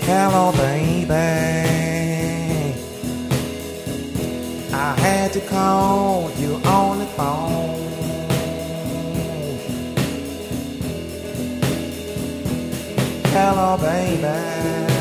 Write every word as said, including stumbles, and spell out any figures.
Hello, baby. I had to call you on the phone. Hello, baby.